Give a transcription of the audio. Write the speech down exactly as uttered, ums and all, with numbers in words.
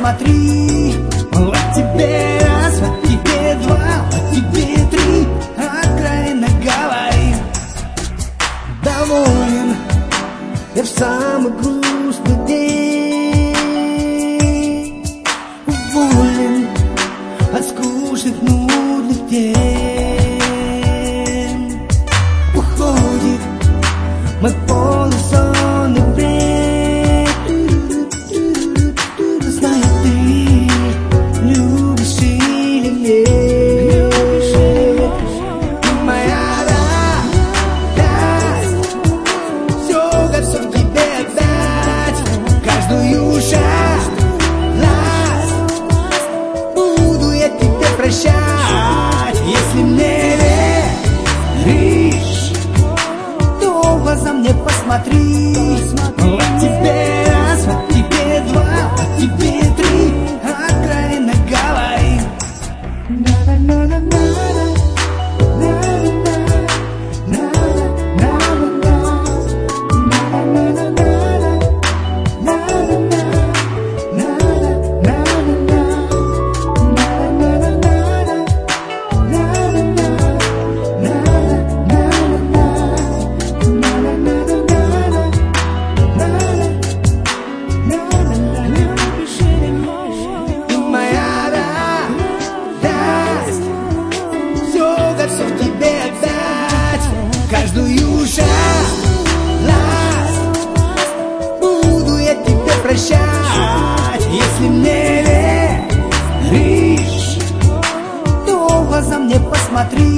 посмотри. Вот тебе раз, вот тебе два, вот тебе три. Откровенно говори, доволен я в самый грустный день. Уволен от скучных, нудных тем. Уходит мой полусонный бред. Знаю, ты любишь или нет. Моя радость, все готов тебе отдать. Каждую шалость буду я тебе прощать. Если мне веришь, то в глаза мне посмотри. Вот тебе раз, вот тебе два, вот тебе три. Откровенно говори. Готов тебе отдать. Каждую шалость буду я тебе прощать. Если мне веришь, то в глаза мне посмотри.